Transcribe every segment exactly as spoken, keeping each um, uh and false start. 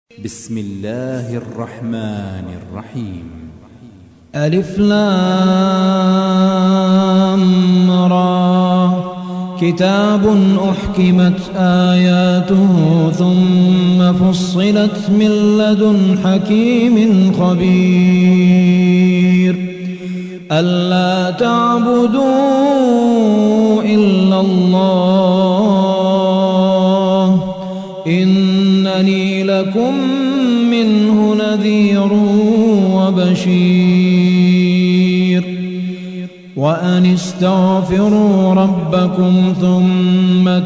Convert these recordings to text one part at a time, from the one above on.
بسم الله الرحمن الرحيم. ألف لام را كتاب أحكمت آياته ثم فصلت من لدن حكيم خبير ألا تعبدوا إلا الله إنني لكم منه نذير وبشير وأن استغفروا ربكم ثم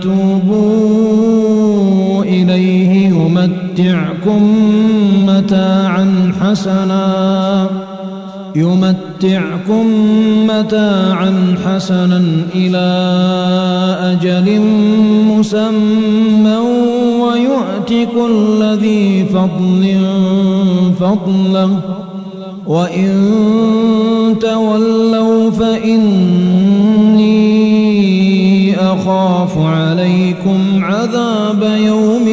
توبوا إليه يمتعكم متاعا حسنا يمتعكم متاعا حسنا إلى أجل مسمى ويؤت كل ذي فضل فضله وإن تولوا فإني أخاف عليكم عذاب يوم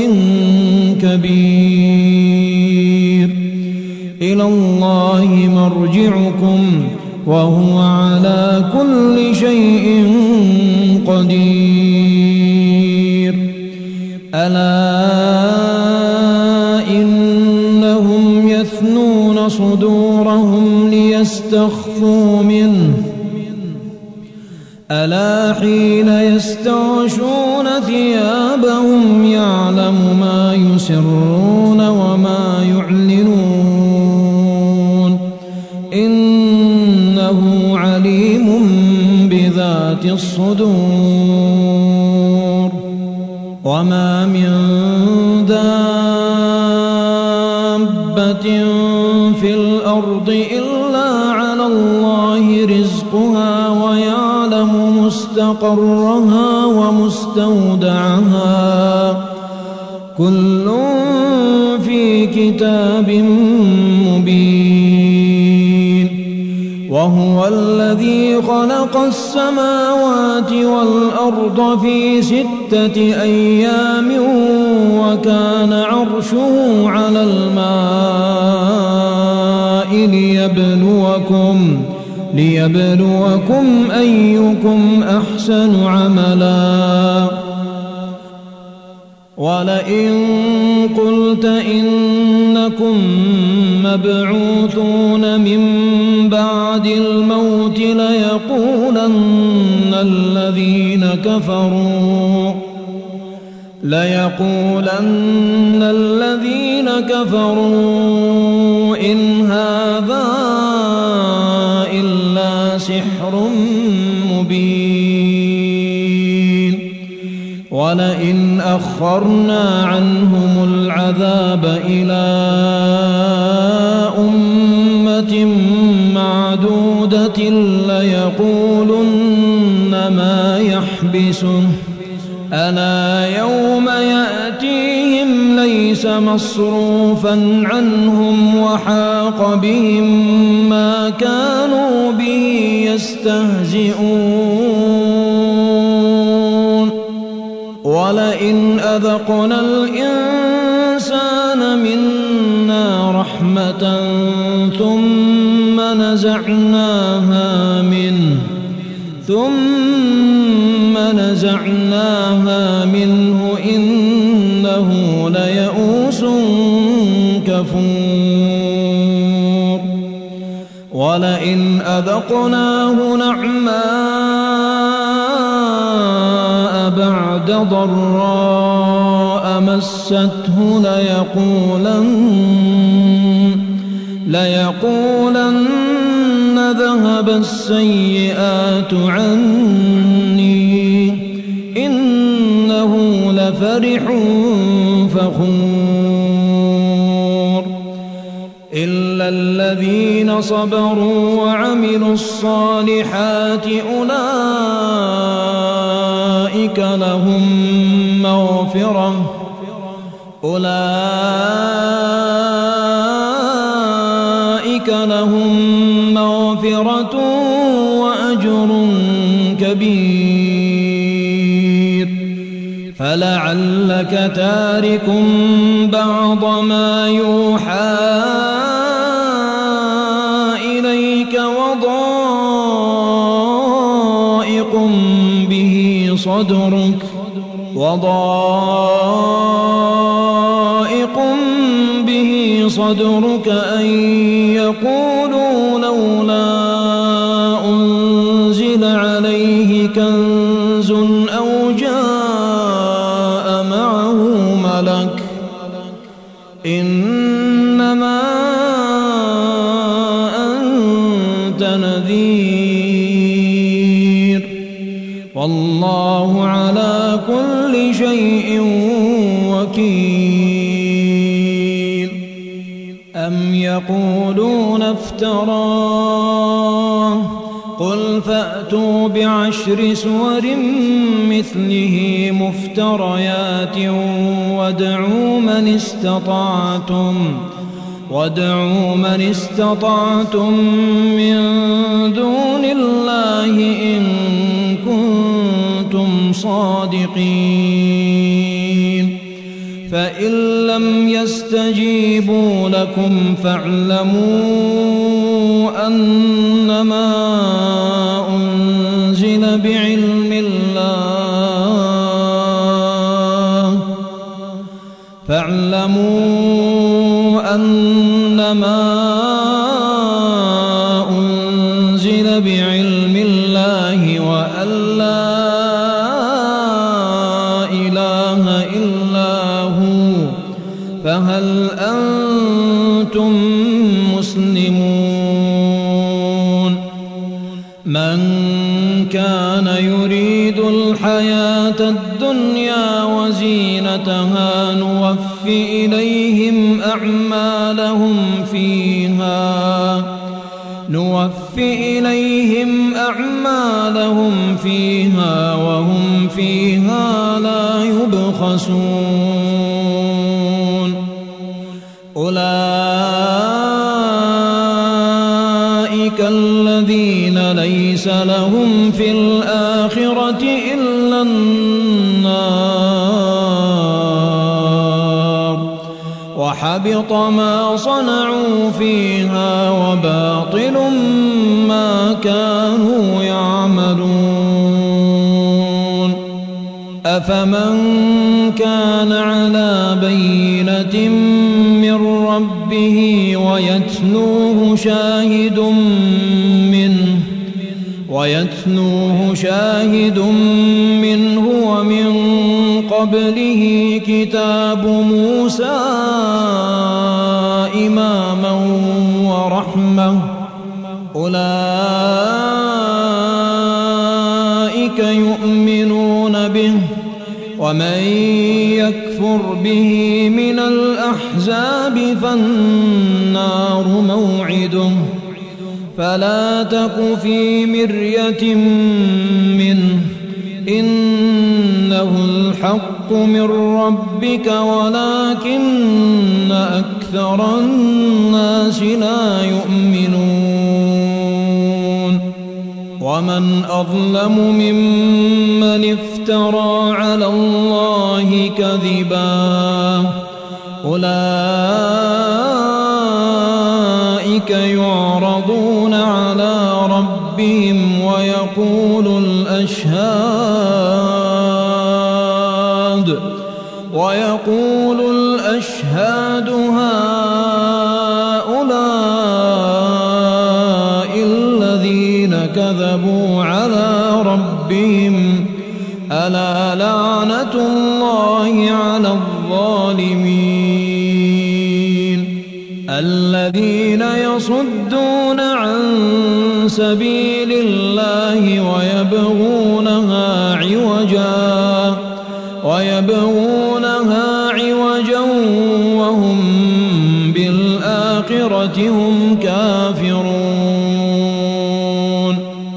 كبير إلى الله مرجعكم وهو على كل شيء قدير ألا إنهم يثنون صدورهم ليستخفوا منه ألا حين يستغشون ثيابهم يعلم ما يسرون وما يعلنون إنه عليم بذات الصدور وما من دابة في الأرض إلا على الله رزقها ويعلم مستقرها ومستودعها كل في كتاب مبين وهو الذي خلق السماوات والأرض في ستة أيام وكان عرشه على الماء ليبلوكم ليبلوكم أيكم أحسن عملا ولئن قلت إنكم مبعوثون من بعد الموت ليقولن الذين كفروا ليقولن الذين كفروا إن هذا إلا سحر مبين ولئن أخرنا عنهم العذاب إلى أمة معدودة ليقولن ما يحبسه ألا يوم يأتيهم ليس مصروفا عنهم وحاق بهم ما كانوا به يستهزئون ولئن أذقنا الإنسان منا رحمة ثم نزعناها منه ثم نزعناها منه إنه ليئوس كفور ولئن أذقناه نعماء بعد ضراء مسته ليقولن ليقولن ذهب السيئات عني إنه لفرح فخور إلا الذين صبروا وعملوا الصالحات أولئك لهم مغفرة أولئك لهم مغفرة وأجر كبير فلعلك تارك بعض ما يوحى إليك وضائق به صدرك وضائق به صدرك أن يقولوا لولا أنزل عليه كنز أو جاء معه ملك إنما أنت نذير والله على كل شيء وكيل أم يقولون افتراه قل فأتوا بعشر سور مثله مفتريات وادعوا من استطعتم وادعوا من استطعتم من دون الله إن كنتم صادقين فإن لم يستجيبوا لكم فاعلموا أنما أنزل بعلم الله فاعلموا أنما أنزل بعلم الله وأن لا إله إلا هو فهل أنتم مسلمون من كان يريد الحياة الدنيا وزينتها نوفي إليهم أعمالهم فيها نوفي إليهم أعمالهم فيها وهم فيها لا يبخسون أولئك الذين ليس لهم في الآخرة إلا النار وحبط ما صنعوا فيها وباطل ما كانوا يعملون أفمن كان على بينة من ربه ويتلوه شاهد منه ويتلوه شاهد منه ومن قبله كتاب موسى إماما ورحمة أولئك يؤمنون به ومن يكفر به من الأحزاب فالنار موعده فلا تك في مرية منه إنه الحق من ربك ولكن أكثر الناس لا يؤمنون ومن أظلم ممن افترى على الله كذبا أولئك يعرضون على ربهم ويقول الأشهاد ويقول الأشهاد هؤلاء الذين كذبوا على ربهم ألا لعنة الله على الظالمين الذين يصدون عن سبيل الله ويبغونها عوجا ويبغونها عوجا وهم بالآخرة هم كافرون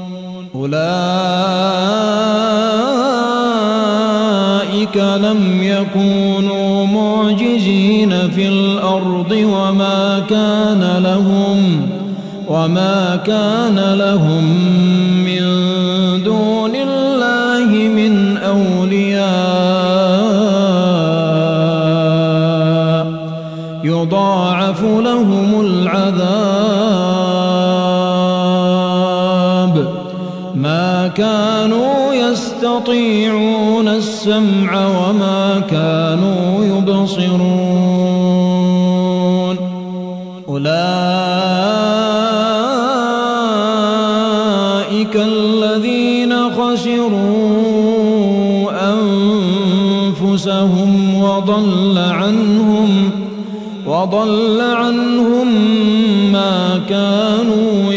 أولئك لم يكونوا معجزين في الأرض وما كان لهم وما كان لهم من دون الله من أولياء يضاعف لهم العذاب ما كانوا يستطيعون السمع وما كانوا يبصرون أولئك الذين خسروا أنفسهم وضل عنهم وضل عنهم ما كانوا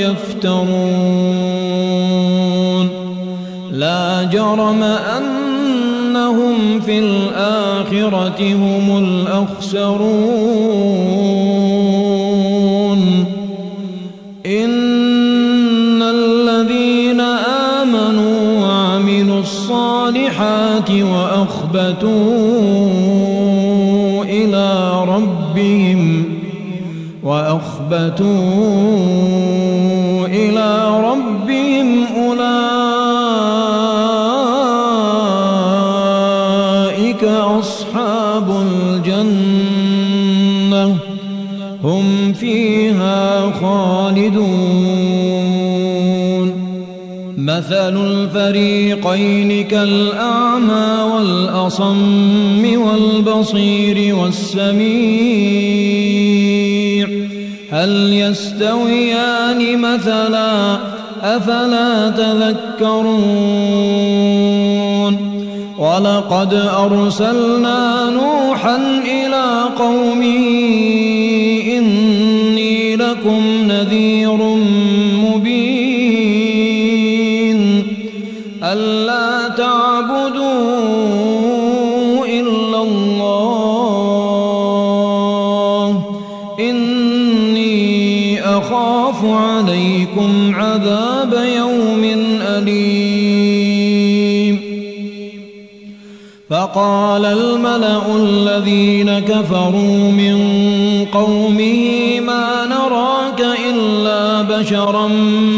يفترون لا جرم أنهم في الآخرة هم الأخسرون إن الذين آمنوا وعملوا الصالحات وأخبتوا إلى ربهم وأخبتوا إلى ربهم أولئك أصحاب الجنة هم فيها خالدون مثل الفريقين كالأعمى والأصم والبصير والسميع هل يستويان مثلا أفلا تذكرون ولقد أرسلنا نوحا إلى قومه إني لكم نذير مبين ألا تعبدوا إلا الله إني أخاف عليكم عذاب يوم أليم فقال الملأ الذين كفروا من قومه ما نراك إلا بشرا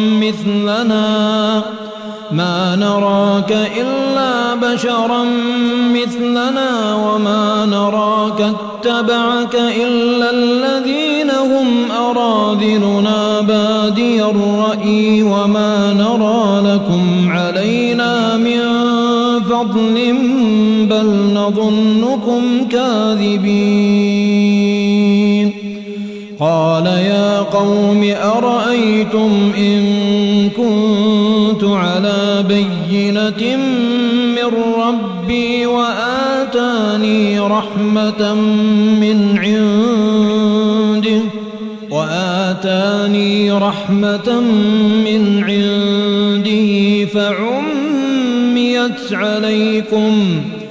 مثلنا ما نراك إلا بشرا مثلنا وما نراك اتبعك إلا الذين هم أراذلنا بادي الرأي وما نرى لكم علينا من فضل بل نظنكم كاذبين قال يا قوم أرأيتم إن كنت على بينة من ربي وآتاني رحمة من عنده وآتاني رحمة من عنده فعميت عليكم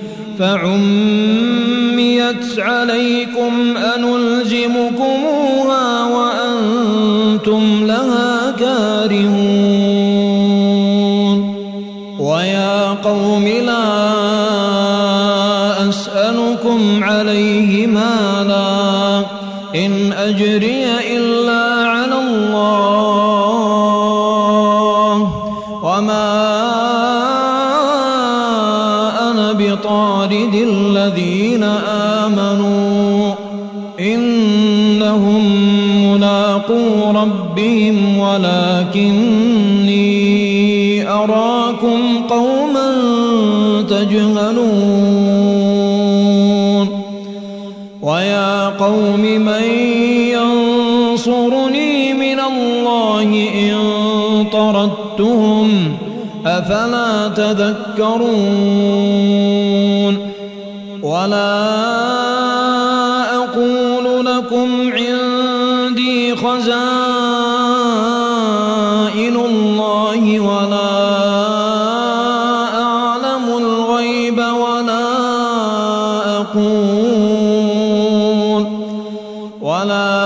فعميت عليكم أنلزمكموها وأنتم لها كارهون ويا قوم لا أسألكم عليه مالا إن أجري إلا على الله وما أنا بطارد الذين آمنوا إنهم ملاقو ربهم ولكني أراكم قوما تجهلون ويا قوم من ينصرني من الله إن طردتهم أفلا تذكرون ولا أقول لكم عندي خزائن الله ولا أعلم الغيب ولا أقول ولا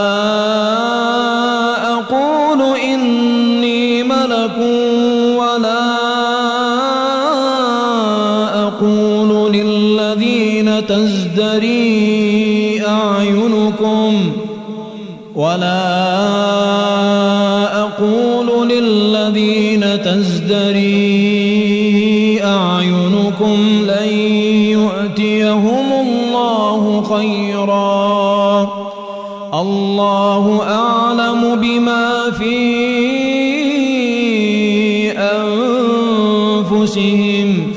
أقول إني ملك ولا أقول للذين تزدري أعينكم ولا أقول للذين تزدري أعينكم لن يؤتيهم الله خيرا الله أعلم بما في أنفسهم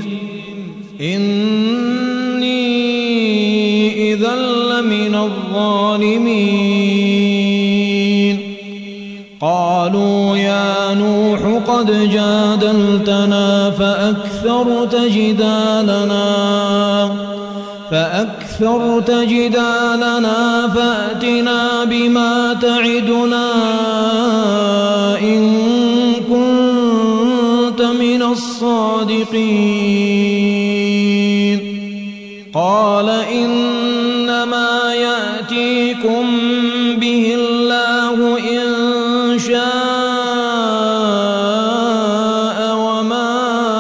إني إذا لمن الظالمين قالوا يا نوح قد جادلتنا فأكثرت جدالنا فأكثرت جدالنا فأتنا بما تعدنا إن كنت من الصادقين قال إنما يأتيكم به الله إن شاء وما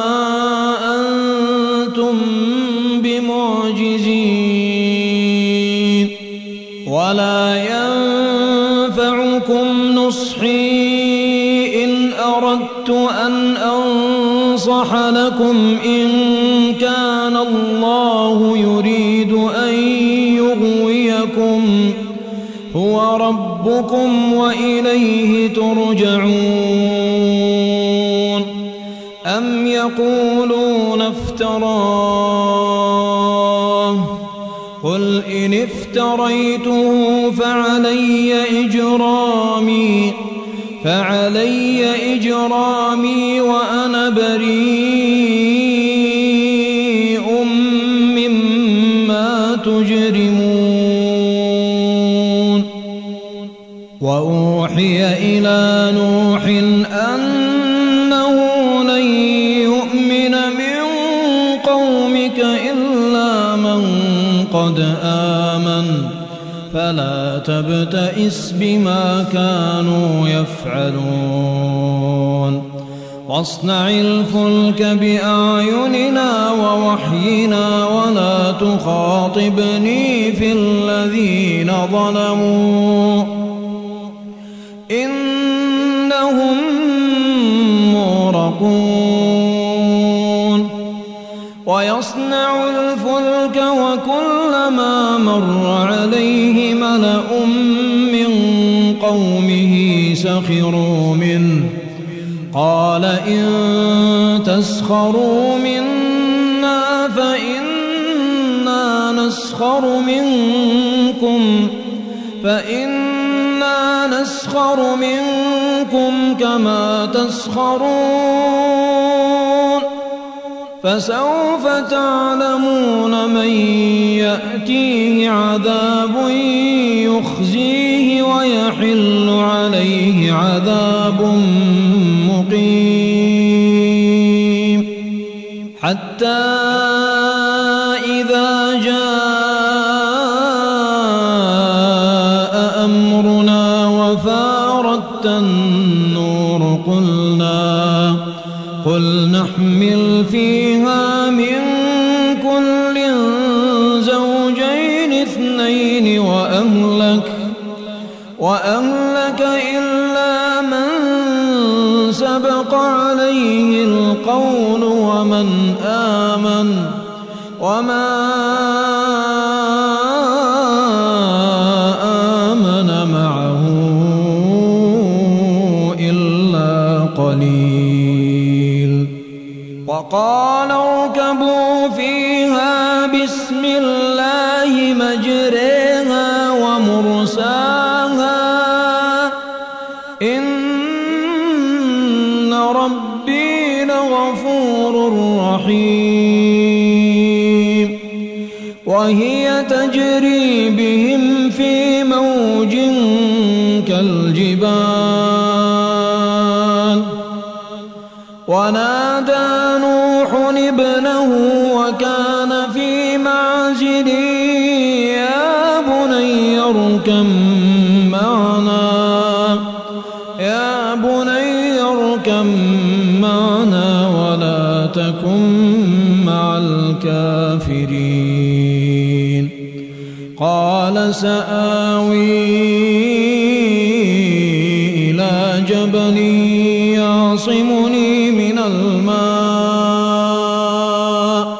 أنتم بمعجزين ولا ينفعكم نصحي إن أردت أن أنصح لكم إن كان الله يريد أن يغويكم هو ربكم وإليه ترجعون أم يقولون افتراه قل إن افتريته فعلي إجرامي فعلي إجرامي وأنا بريء مما تجرمون وأوحي إلى نوح أنه لن يؤمن من قومك إلا من قد آمن فلا تبتئس بما كانوا يفعلون واصنع الفلك بأعيننا ووحينا ولا تخاطبني في الذين ظلموا إنهم مغرقون ويصنع الفلك وكلما مر عليه ملأ من قومه سخروا منه قال إن تسخروا منا فإنا نسخر منكم فإنا نسخر منكم كما تسخرون فسوف تعلمون من يأتيه عذاب يخزيه ويحل عليه عذاب مقيم حتى إذا جاء أمرنا وفارت النور قلنا قل نحمل فيها من كل زوجين اثنين وأهلك وأهلك إلا من سبق عليه القول ومن آمن وما آمن معه إلا قليل وقال اركبوا فيها بسم الله مجريها ومرساها إن ربي لغفور رحيم وهي تجري بهم في موج كالجبال ونادى نوح ابنه وكان في معزل يا بني اركب معنا يا بني اركب معنا ولا تكن مع الكافرين قال سآوي إلى جبل يعصمني من الماء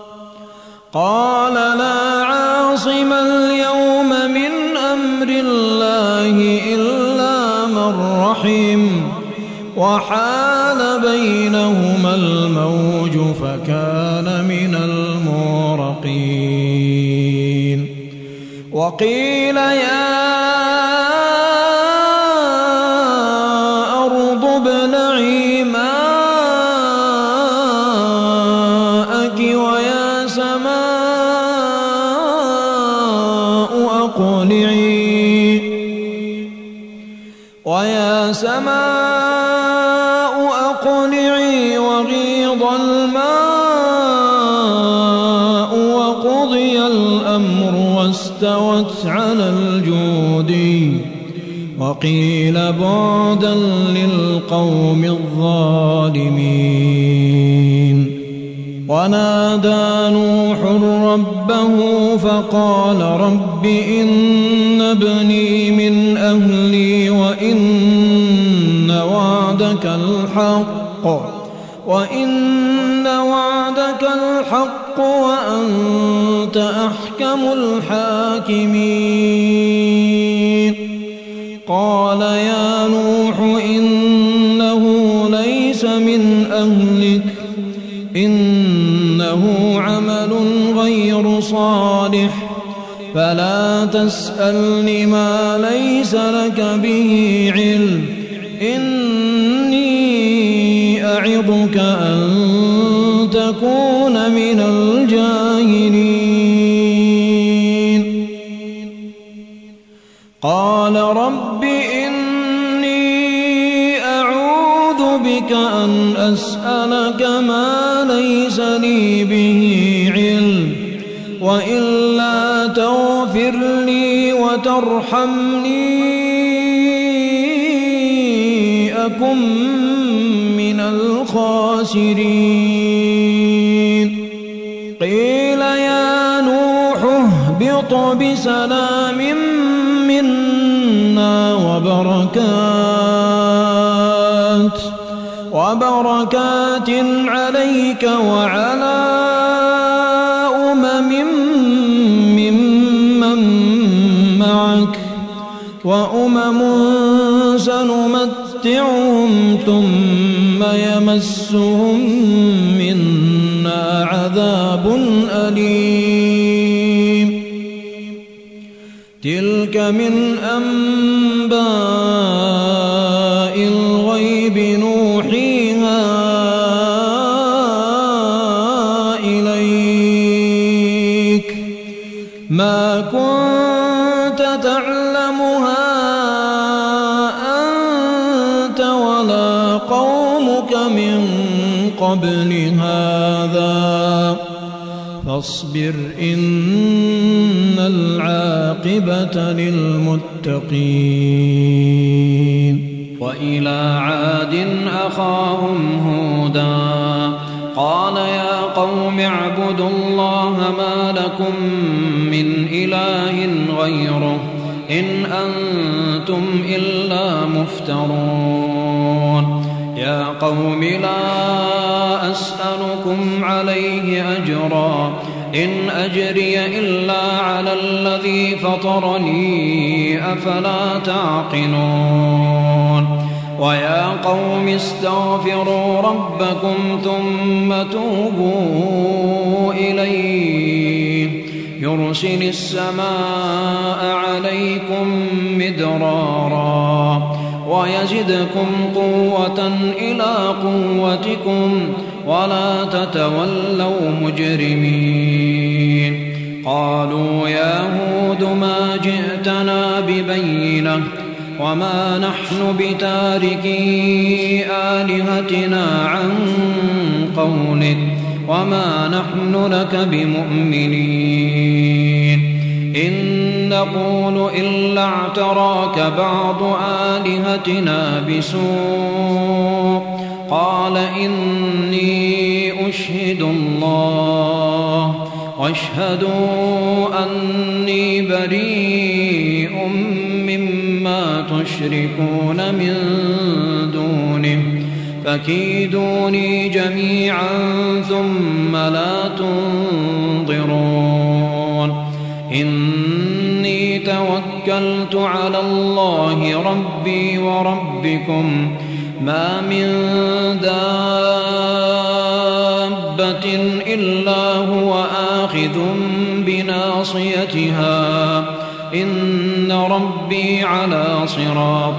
قال لا عاصم اليوم من أمر الله الله إلا من رحم وحال بينهما الموج فكان من المغرقين وقيل يا أرض ابلعي ماءك ويا سماء أقلعي ويا سماء أقلعي وغيض الماء وقضي الأمر واستوت على الجودي وقيل بعدا للقوم الظالمين ونادى نوح ربه فقال رب إن ابني من أهلي وإن وعدك الحق وإن وعدك الحق وأنت أحكم الحاكمين قال يا نوح إنه ليس من أهلك إنه عمل غير صالح فلا تسألني ما ليس لك به علم إني أعظك أن تكون من الجاهلين قال رب إني أعوذ بك أن أسألك ما ليس لي به علم وإلا تغفر لي وترحمني أكن من الخاسرين قيل يا نوح اهبط بسلام منا وبركات وبركات عليك وعلى أمم ممن معك وأمم سنمتعهم ثم يمسهم منا عذاب أليم تلك من أنباء الغيب نوحيها إليك ما كنت تعلمها أنت ولا قومك من قبل هذا فاصبر إن العاقبة للمتقين وإلى عاد أخاهم هودا قال يا قوم اعبدوا الله ما لكم من إله غيره إن أنتم إلا مفترون يا قوم لا أسألكم عليه أجرا إن أجري إلا على الذي فطرني أفلا تعقلون ويا قوم استغفروا ربكم ثم توبوا إليه يرسل السماء عليكم مدرارا ويزدكم قوة إلى قوتكم ولا تتولوا مجرمين قالوا يا هود ما جئتنا ببينة وما نحن بتاركي آلهتنا عن قولك وما نحن لك بمؤمنين إن نقول إلا اعتراك بعض آلهتنا بسوء قال إني أشهد الله واشهدوا أني بريء مما تشركون من دونه فكيدوني جميعا ثم لا تنظرون إني توكلت توكلت على الله ربي وربكم ما من دابة إلا هو آخذ بناصيتها إن ربي على صراط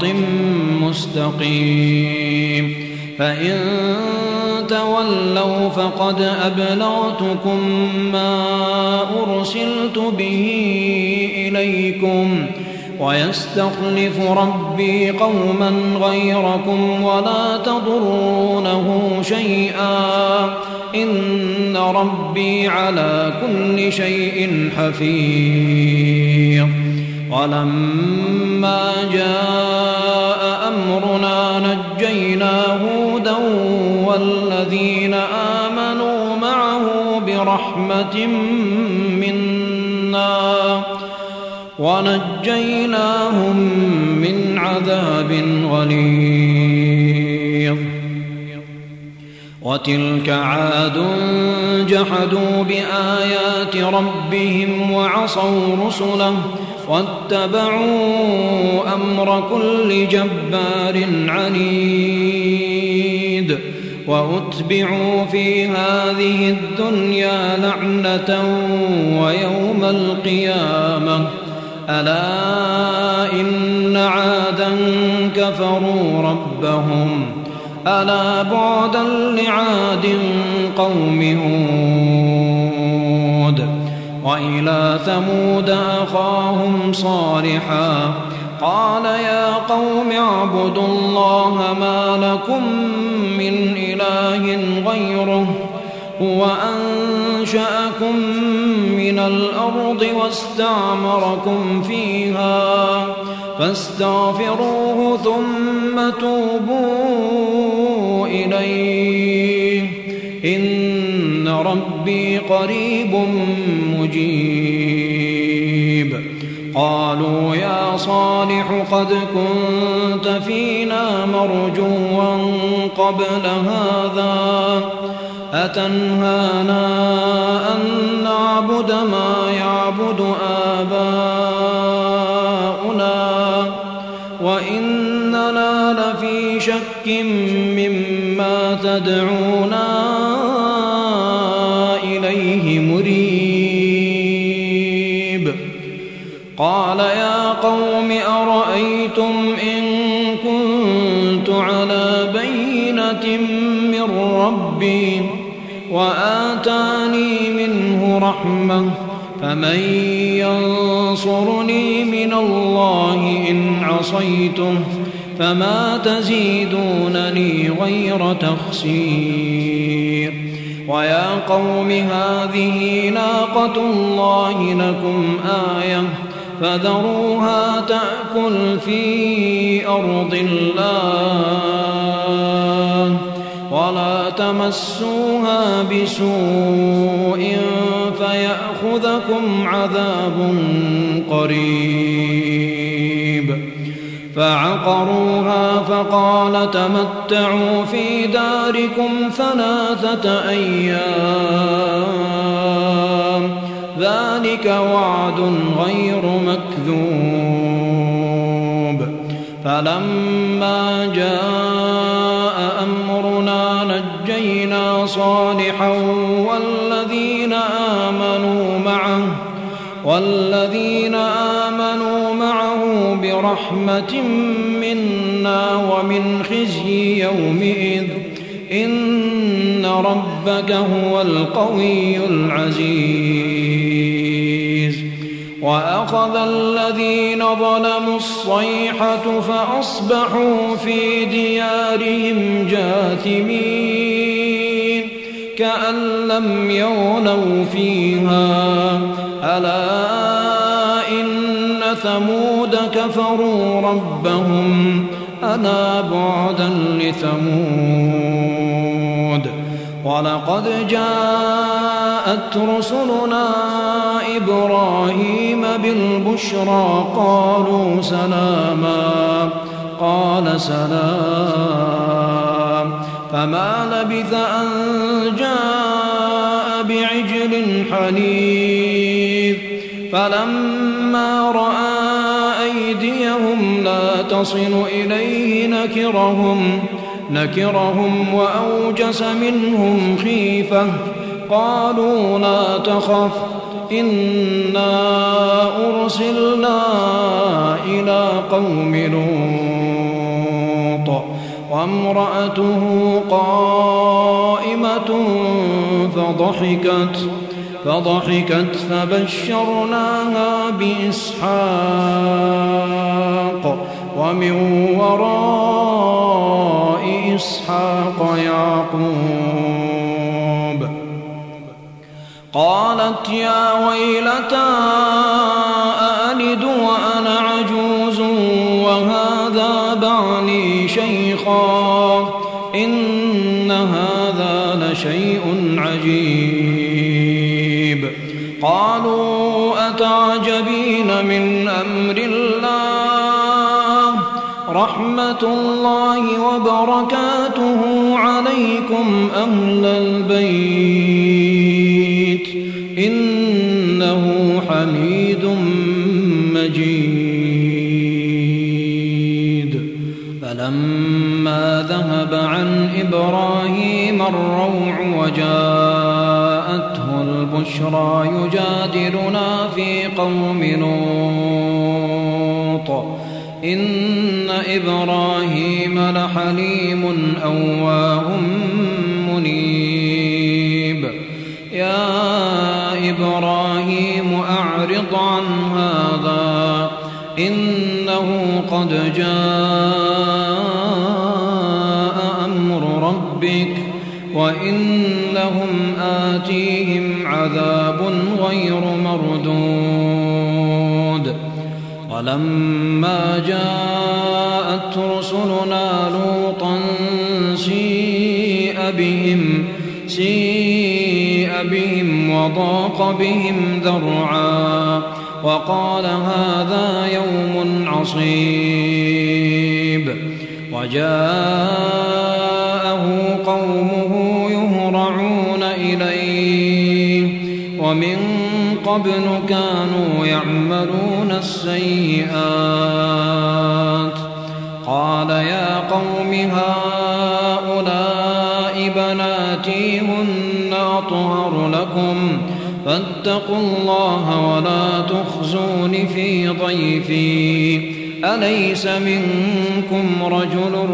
مستقيم فإن تولوا فقد أبلغتكم ما أرسلت به إليكم ويستخلف ربي قوما غيركم ولا تضرونه شيئا إن ربي على كل شيء حفيظ ولما جاء أمرنا نجينا هودا والذين آمنوا معه برحمة منا ونجيناهم من عذاب غليظ وتلك عاد جحدوا بآيات ربهم وعصوا رسله واتبعوا أمر كل جبار عنيد وأتبعوا في هذه الدنيا لعنة ويوم القيامة ألا إن عادا كفروا ربهم ألا بعدا لعاد قوم هود وإلى ثمود أخاهم صالحا قال يا قوم اعبدوا الله ما لكم من إله غيره هو أنشأكم من الأرض واستعمركم فيها فاستغفروه ثم توبوا إليه إن ربي قريب مجيب قالوا يا صالح قد كنت فينا مرجوا قبل هذا أتنهانا أن نعبد ما يعبد آباؤنا وإننا لفي شك مما تدعونا إليه مريب قال يا قوم أرأيتم إن كنت على بينة من ربي وآتاني منه رحمة فمن ينصرني من الله إن عصيته فما تزيدونني غير تخسير ويا قوم هذه ناقة الله لكم آية فذروها تأكل في أرض الله ولا تمسوها بسوء فيأخذكم عذاب قريب فعقروها فقال تمتعوا في داركم ثلاثة أيام ذلك وعد غير مكذوب فلما جاء أمرنا نجينا صالحا والذين آمنوا معه والذين آمنوا معه برحمة منا ومن خزي يومئذ إن ربك هو القوي العزيز وأخذ الذين ظلموا الصيحة فأصبحوا في ديارهم جاثمين كأن لم يغنوا فيها ألا إن ثمود كفروا ربهم ألا بعدا لثمود ولقد جاءت رسلنا إبراهيم بالبشرى قالوا سلاما قال سلام فما لبث أن جاء بعجل حنيذ فلما رأى لا تصل إليه نكرهم نكرهم وأوجس منهم خيفة قالوا لا تخف إنا أرسلنا إلى قوم لوط وامرأته قائمة فضحكت فضحكت فبشرناها بإسحاق ومن وراء إسحاق يعقوب قالت يا ويلتى أألد وأنا عجوز وهذا بعلي شيخا إن هذا لشيء عجيب قالوا أتعجبين من أمر الله رحمة الله وبركاته عليكم أهل البيت إنه حميد مجيد فلما ذهب عن إبراهيم الروع وجاءته البشرى يجادلنا في قوم لوط إن إبراهيم لحليم أواه منيب يا إبراهيم أعرض عن هذا إنه قد جاء أمر ربك وإنهم آتيهم عذاب غير مردود ولما جاءت رسلنا لوطا سيء بهم سيء بهم وضاق بهم ذرعا وقال هذا يوم عصيب وجاءه قومه يهرعون إليه ومن قبل كانوا يعملون السيئات قال يا قوم هؤلاء بناتي هن أطهر لكم فاتقوا الله ولا تخزون في ضيفي أليس منكم رجل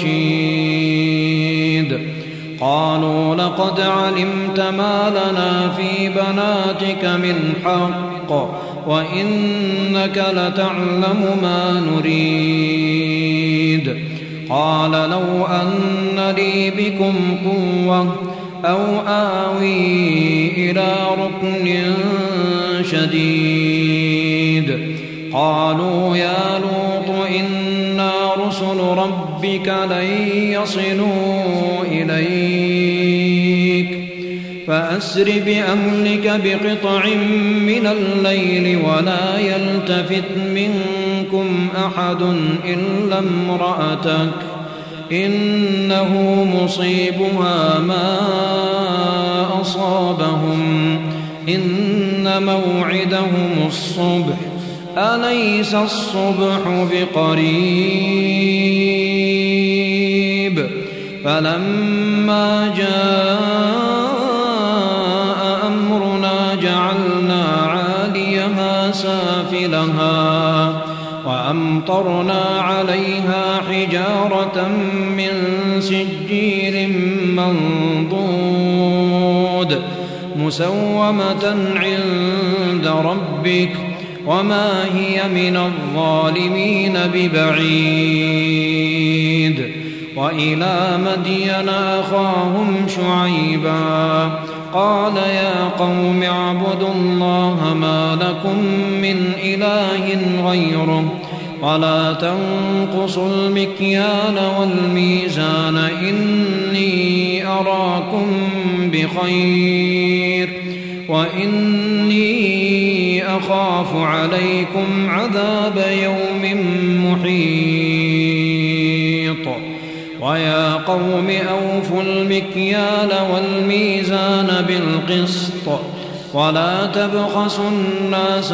رشيد قالوا لقد علمت ما لنا في بناتك من حق وإنك لتعلم ما نريد قال لو أن لي بكم قوة أو آوي إلى ركن شديد قالوا يا لوط إنا رسل ربك لن يصلوا إليك فأسر بأهلك بقطع من الليل ولا يلتفت منكم أحد إلا امرأتك إنه مصيبها ما أصابهم إن موعدهم الصبح أليس الصبح بقريب فلما جاء أمرنا جعلنا عاليها سافلها وأمطرنا عليها حجارة من سجيل منضود مسومة عند ربك وما هي من الظالمين ببعيد وإلى مدين أخاهم شعيبا قال يا قوم اعبدوا الله ما لكم من إله غيره ولا تنقصوا المكيال والميزان إني أراكم بخير وإني أخاف عليكم عذاب يوم محيط ويا قوم أوفوا المكيال والميزان بالقسط ولا تبخسوا الناس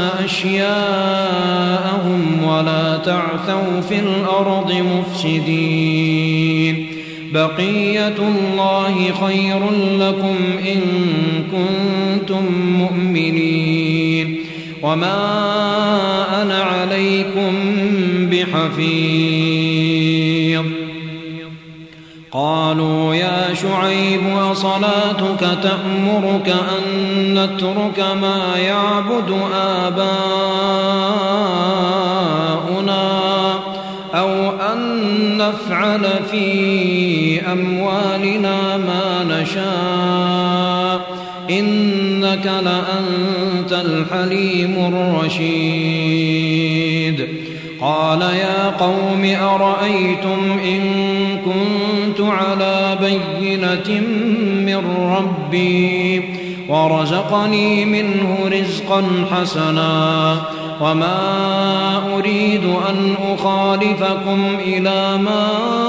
أشياءهم ولا تعثوا في الأرض مفسدين بقية الله خير لكم إن كنتم مؤمنين وما أنا عليكم بحفيظ قالوا يا شعيب أصلاتك تأمرك أن نترك ما يعبد آباؤنا أو أن نفعل في أموالنا ما نشاء إنك لأنت الحليم الرشيد قال يا قوم أرأيتم إن كنت على بينة من ربي ورزقني منه رزقا حسنا وما أريد أن أخالفكم إلى ما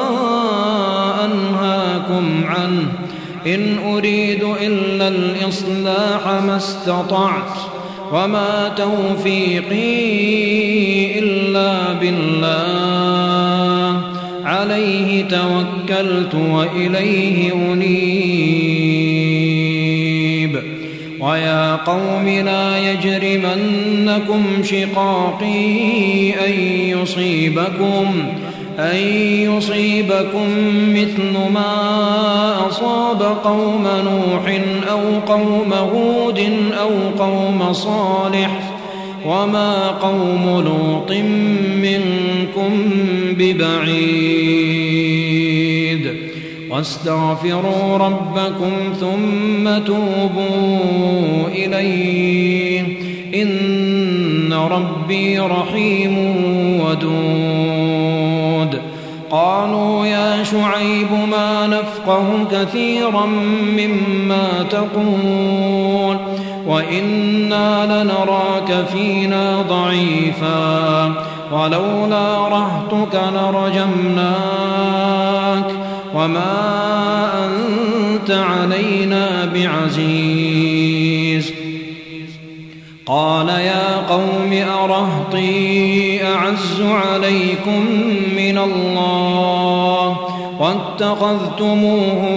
أنهاكم عنه إن أريد إلا الإصلاح ما استطعت وما توفيقي إلا بالله عليه توكلت وإليه أنيب ويا قوم لا يجرمنكم شقاقي أن يصيبكم أن يصيبكم مثل ما أصاب قوم نوح أو قوم هود أو قوم صالح وما قوم لوط منكم ببعيد واستغفروا ربكم ثم توبوا إليه إن ربي رحيم ودود قالوا يا شعيب ما نفقه كثيرا مما تقول وإنا لنراك فينا ضعيفا ولولا رهطك لرجمناك وما أنت علينا بعزيز قال يا قوم أرهطي أعز عليكم من الله واتخذتموه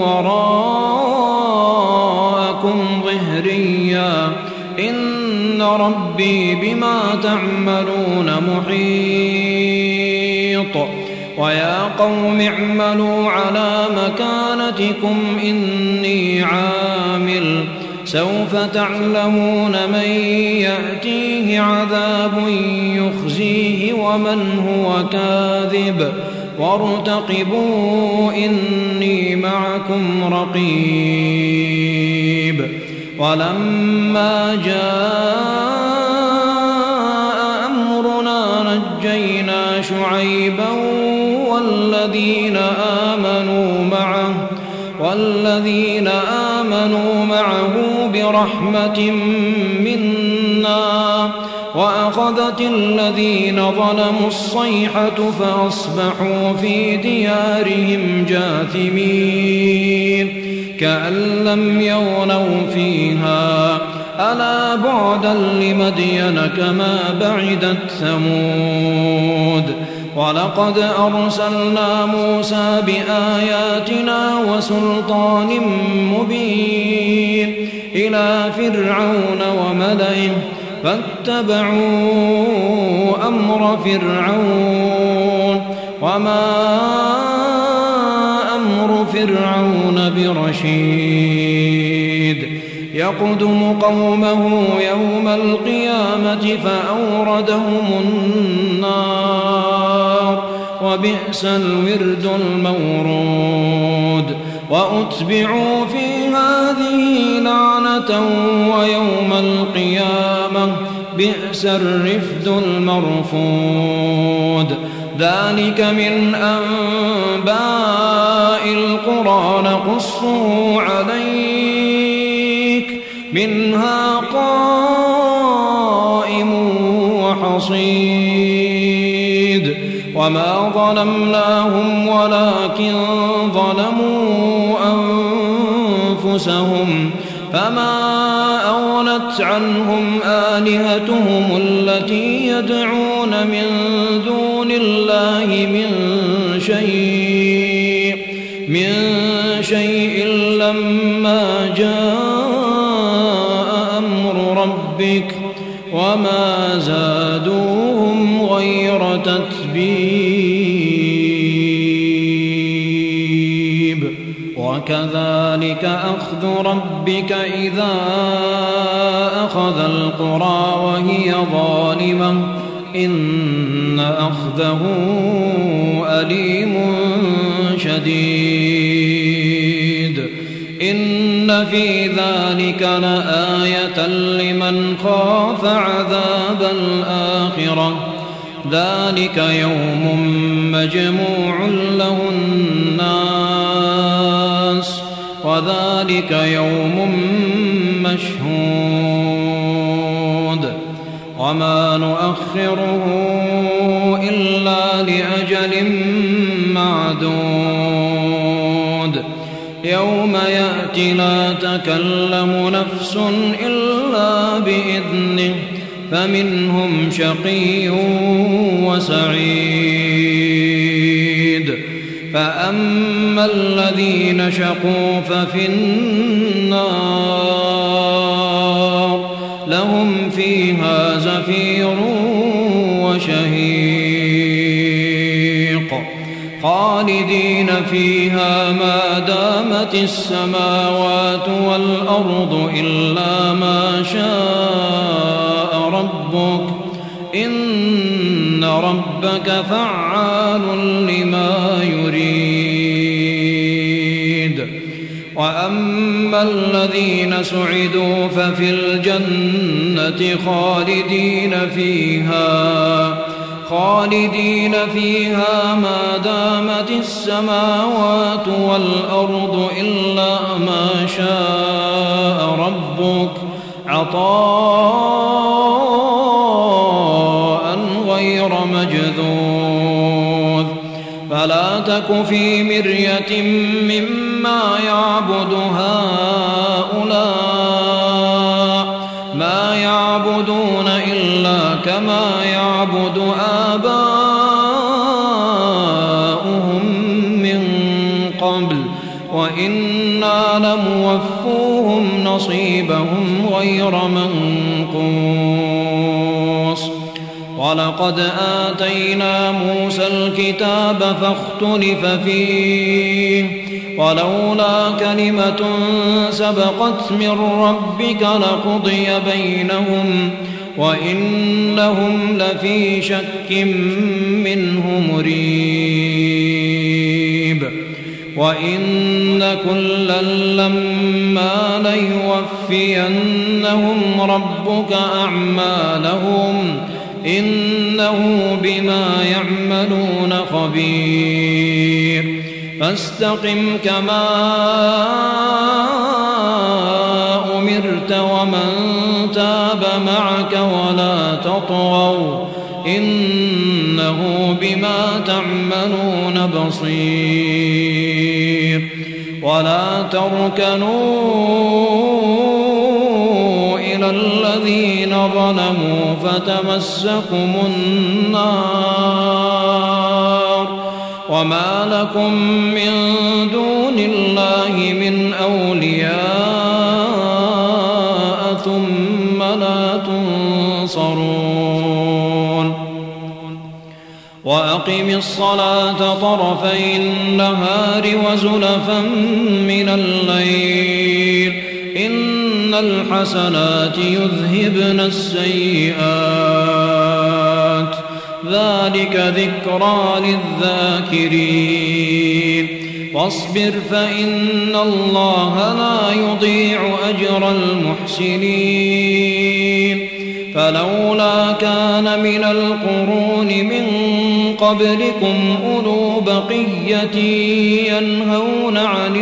وراءكم ظهريا إن ربي بما تعملون محيط ويا قوم اعملوا على مكانتكم إني عامل سوف تعلمون من يأتيه عذاب يخزيه ومن هو كاذب وارتقبوا إني معكم رقيب ولما جاء أمرنا نجينا شعيبا والذين آمنوا معه والذين آمنوا معه برحمة منا وأخذت الذين ظلموا الصيحة فأصبحوا في ديارهم جاثمين كأن لم يغنوا فيها ألا بعدا لمدين كما بعدت ثمود ولقد أرسلنا موسى بآياتنا وسلطان مبين إلى فرعون وملئه فاتبعوا أمر فرعون وما أمر فرعون برشيد يقدم قومه يوم القيامة فأوردهم النار وبئس الورد المورود وأتبعوا في هذه لعنة ويوم القيامة بئس الرفد المرفود ذلك من أنباء القرى نقصه عليك منها قائم وحصيد وما ظلمناهم ولكن ظلموا أنفسهم فما أغنت عنهم آلهتهم التي يدعون من دون الله من شيء من شيء لما جاء أمر ربك وما زادوهم غير تتبيب وكذلك أخذ ربك إذا أخذ القرى وهي ظالمة إن أخذه أليم شديد إن في ذلك لآية لمن خاف عذاب الآخرة ذلك يوم مجموع له الناس وذلك يوم مشهود وما نؤخره إلا لأجل معدود يوم يأتي لا تكلم نفس إلا بإذنه فمنهم شقي وسعيد فأما الذين شقوا ففي النار لهم فيها زفير وشهيق خالدين فيها ما دامت السماوات والأرض إلا ما شاء ربك إن ربك فعال لما يريد وأما الذين سعدوا ففي الجنة خالدين فيها خالدين فيها ما دامت السماوات والأرض إلا ما شاء ربك عطاء غير مجذوذ فلا تك في مرية مما يعبد هؤلاء ما يعبدون إلا كما يعبد آباؤهم من قبل وإنا لموفوهم نصيبهم غير منقوص ولقد آتينا موسى الكتاب فاختلف فيه ولولا كلمة سبقت من ربك لقضي بينهم وإنهم لفي شك منه مريب وإن كلا لما ليوفينهم ربك أعمالهم إنه بما يعملون خبير فاستقم كما أمرت ومن تاب معك ولا تطغوا إنه بما تعملون بصير ولا تركنوا إلى الذين ظلموا فتمسكم النار وما لكم من دون الله من أولياء ثم لا تنصرون وأقم الصلاة طرفي النهار وزلفا من الليل إن الحسنات يذهبن السيئات ذلك ذكرى للذاكرين واصبر فإن الله لا يضيع أجر المحسنين فلولا كان من القرون من قبلكم أولو بقية ينهون عن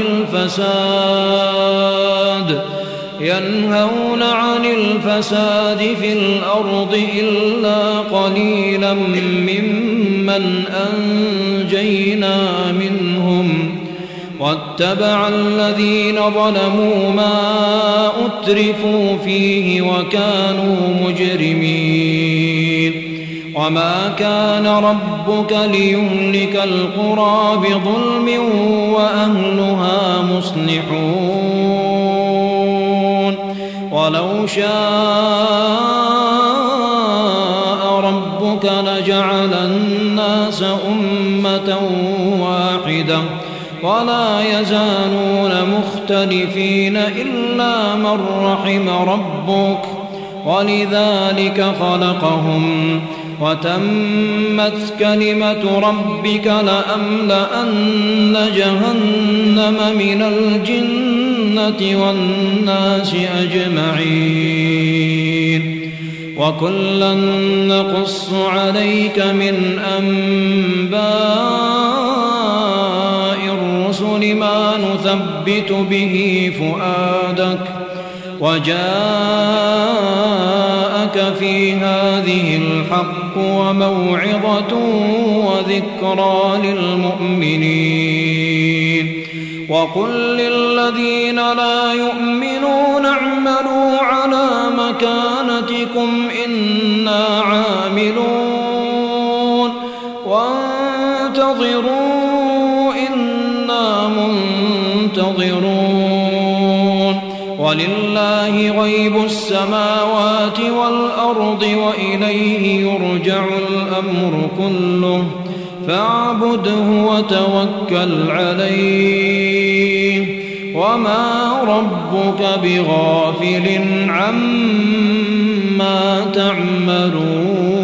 الفساد ينهون عن الفساد في الأرض إلا قليلا ممن أنجينا منهم واتبع الذين ظلموا ما أترفوا فيه وكانوا مجرمين وما كان ربك ليهلك القرى بظلم وأهلها مصلحون ولو شاء ربك لجعل الناس أمة واحدة ولا يزالون مختلفين إلا من رحم ربك ولذلك خلقهم وتمت كلمة ربك لأملأن جهنم من الجنة والناس أجمعين وكلا نقص عليك من أنباء الرسل ما نثبت به فؤادك وجاءك في هذه الحق وموعظة وذكرى للمؤمنين وقل للذين لا يؤمنون اعملوا على مكانتكم إنا عاملون وانتظروا إنا منتظرون ولله غيب السماوات والأرض وإليه يرجع الأمر كله فاعبده وتوكل عليه وما ربك بغافل عما تعملون